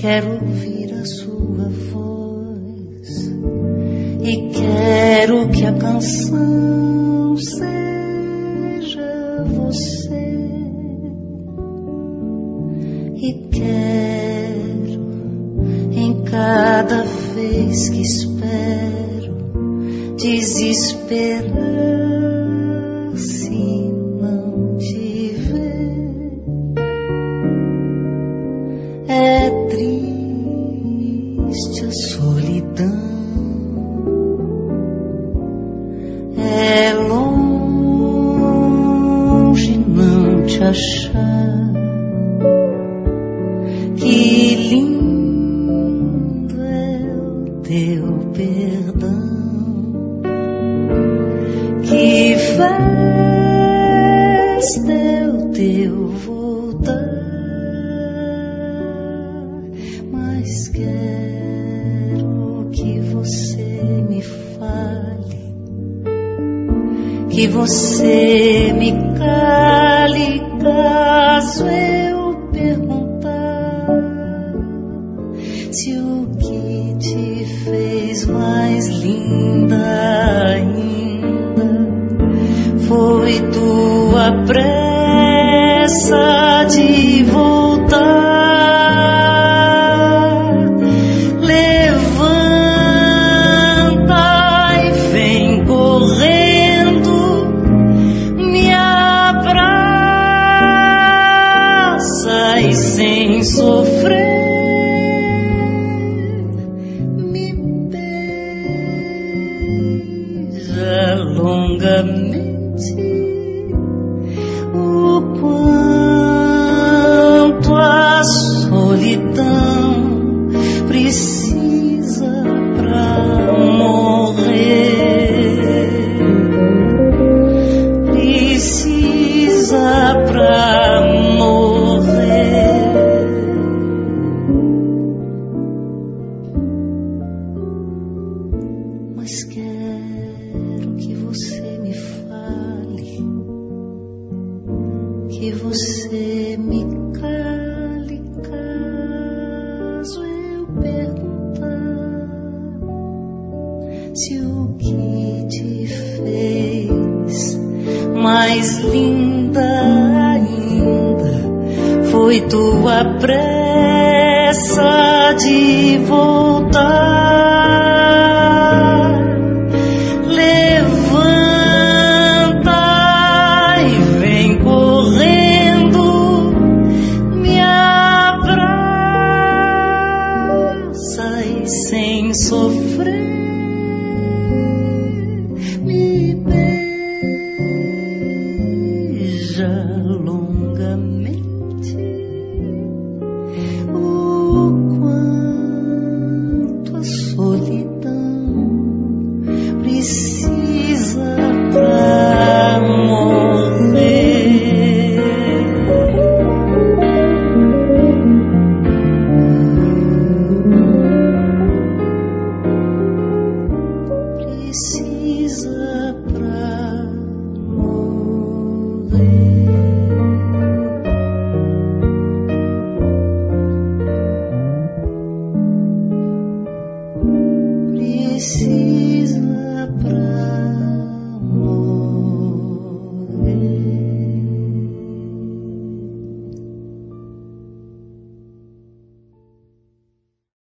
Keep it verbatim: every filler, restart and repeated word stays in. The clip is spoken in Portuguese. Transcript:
Quero ouvir a sua voz e quero que a canção seja você. E quero, em cada vez que espero, desesperar se não te ver. É triste a solidão, é longe não te achar. Que lindo é o teu perdão, que festa é o teu voltar. Mas quero que você me fale, que você me cale caso eu perguntar se o que te fez mais linda ainda foi tua pressa de voltar. Levanta e vem correndo, me abraça e sem sofrer longamente o quanto a solidão precisa pra morrer, precisa pra morrer. Mas quero que você me fale, que você me cale caso eu perguntar se o que te fez mais linda ainda foi tua pressa de voltar. Sem sofrer, me beija longamente.